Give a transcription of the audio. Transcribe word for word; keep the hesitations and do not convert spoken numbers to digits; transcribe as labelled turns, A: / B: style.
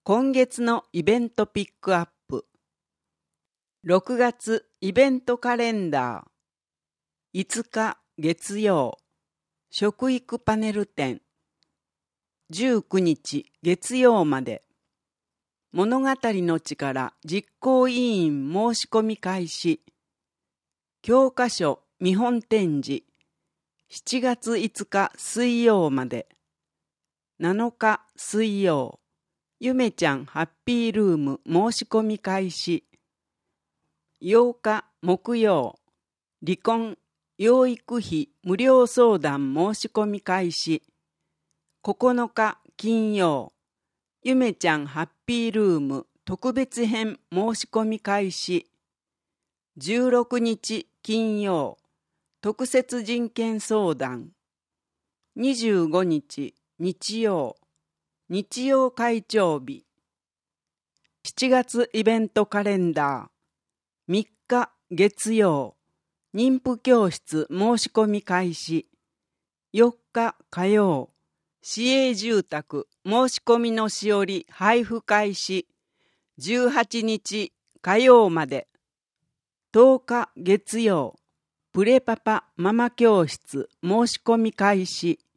A: 今月のイベントピックアップ。ろくがつイベントカレンダー。いつか月曜、食育パネル展。じゅうくにち月曜まで。物語の力実行委員申し込み開始。教科書見本展示。しちがついつか水曜まで。なのか水曜。ゆめちゃんハッピールーム申し込み開始。ようか木曜。離婚養育費無料相談申し込み開始。ここのか金曜。ゆめちゃんハッピールーム特別編申し込み開始。じゅうろくにち金曜。特設人権相談。にじゅうごにち日曜。日曜会長日。しちがつイベントカレンダー。みっか月曜。妊婦教室申し込み開始。よっか火曜。市営住宅申し込みのしおり配布開始。じゅうはちにち火曜まで。とおか月曜。プレパパママ教室申し込み開始。